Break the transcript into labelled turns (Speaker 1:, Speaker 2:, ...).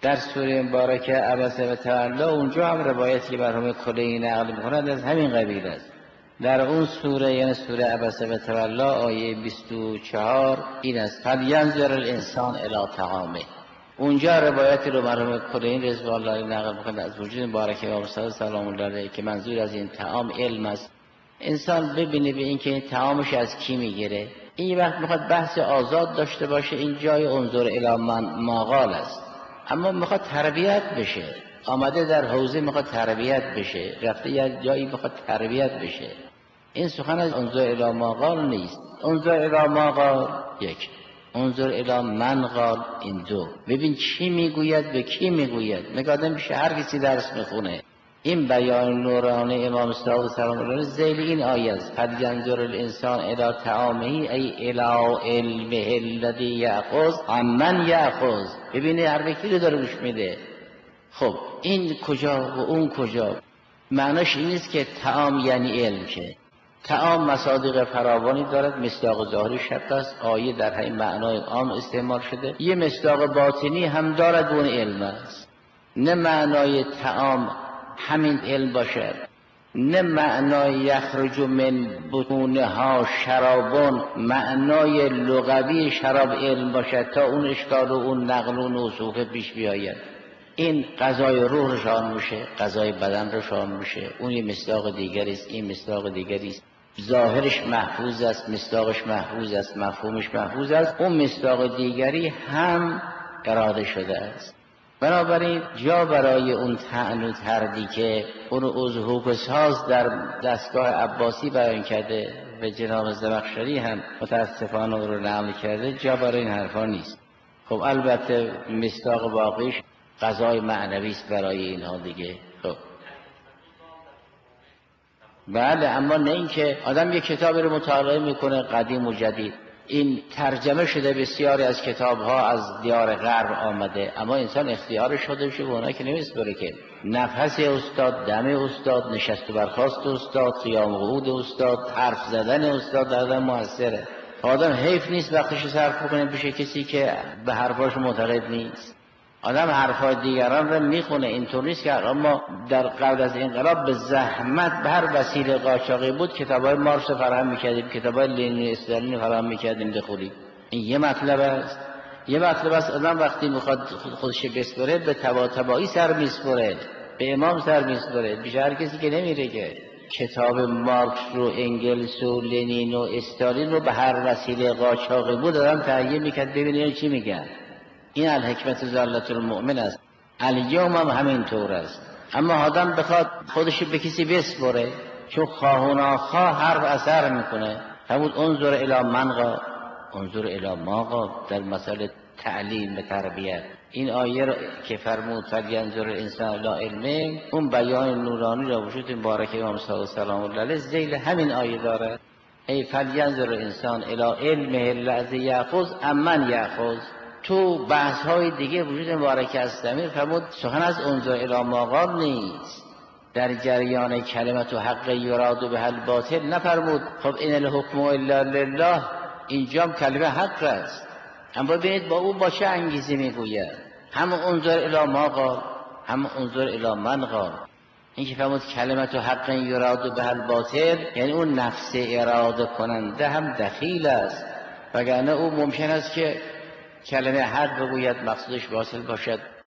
Speaker 1: در سوره مبارکه عبس و تولا اونجا هم روایتی که مرحوم کلینی نقل می‌کند از همین قبیل است. در اون سوره یعنی سوره عبس و تولا آیه 24 این است: فلینظر الانسان الی طعامه. اونجا روایتی رو مرحوم کلینی رضوان الله نقل می‌کند از وجود مبارکه امام صادق سلام الله علیه که منظور از این طعام علم است. انسان ببینه به این که این طعامش از کی میگیره. این وقت میخواد بحث آزاد داشته باشه، این جای انظر الی ما قال است، اما میخواد تربیت بشه، آمده در حوزه میخواد تربیت بشه، رفته یه جایی میخواد تربیت بشه. این سخن از انظر الی ما قال نیست. انظر الی ما قال یک، انظر الی من قال این دو. ببین چی میگوید به کی میگوید. نگاه میشه هر کسی درس میخونه. این بیان نورانی امام صادق سلام الله علیه ذیل این آیه است: فلینظر الانسان الی طعامه ای الی علمه الذی یأخذ عمن یأخذ. ببینه هر وکی رو داره گوش میده. خب این کجا و اون کجا؟ معناش این نیست که طعام یعنی علم، که طعام مصادیق فراوانی دارد. مصداق ظاهری شرط است، آیه در همین معنای عام استعمال شده. یه مصداق باطنی هم دارد و اون علم است. نه معنای طعام همین علم باشد، نه معنای یخرج من بطونها شرابون معنای لغوی شراب علم باشد تا اون اشکال و اون نقل و نسوخ پیش بیاید. این غذای روح رو شامل میشه، غذای بدن رو شامل میشه. اون یه مصداق دیگری است، این مصداق دیگری است. ظاهرش محفوظ است، مصداقش محفوظ است، مفهومش محفوظ است. اون مصداق دیگری هم اراده شده است. بنابراین جا برای اون طعن و تردی که اون عضو ساز در دستگاه عباسی بیان کرده و جناب زمخشری هم متاسفانه رو نقل کرده، جا برای این حرفا نیست. خب البته مصداق باقیش غذای معنوی است برای اینها دیگه. خب بله، اما نه اینکه آدم یک کتابی رو مطالعه میکنه قدیم و جدید. این ترجمه شده بسیاری از کتاب‌ها از دیار غرب آمده، اما انسان اختیارش شده شه به اونها که نمیست بره که نفس استاد، دم استاد، نشست و برخاست استاد، قیام قعود استاد، حرف زدن استاد در آدم موثره. آدم حیف نیست وقتش صرف کنه پیش کسی که به حرفاش معتقد نیست. آدم حرفای دیگران رو میخونه. اینطور نیست که اما در قبل از انقلاب به زحمت به هر وسیله قاچاقی بود کتابای مارکس فراهم میکردیم، کتابای لنین استالین فراهم میکردیم بخونیم. این یه مطلب است. یه مطلب است آدم وقتی میخواد خودش بسپره به تبایی سر میسپره، به امام سر میسپره. بیش هر کسی که نمیره که کتاب مارکس رو، انگلس و لنین و استالین رو به هر وسیله قاچاقی بود آدم تهیه میکرد ببینید چی میگن. این الحکمت ضالت المؤمن است. الیوم هم همین طور است. اما آدم بخواد خودش به کسی بسپره، چون خواه و ناخواه حرف اثر میکنه. همون انظر الی من قال، انظر الی ما قال در مسئله تعلیم و تربیت. این آیه رو که فرمود فلینظر الانسان الی علمه، اون بیان نورانی را وجود مبارک امام صادق سلام الله علیه ذیل همین آیه داره. ای فلینظر الانسان الی علمه الذی یأخذ عمن یأخذ. تو بحث های دیگه وجود مبارک استمیر فرمود سخن از انظر الی ما قال نیست. در جریان کلمت و حق یراد به الباطل نفرمود خب این الحکم الا لله، اینجا کلمه حق است. اما ببینید با او با چه انگیزه میگوید، هم انظر الی ما قال هم انظر الی من قال. این که فرمود کلمت و حق یراد به الباطل یعنی اون نفس اراده کننده هم دخیل است، وگرنه او ممکن است که کلمه حق بگوید مقصودش باطل باشد،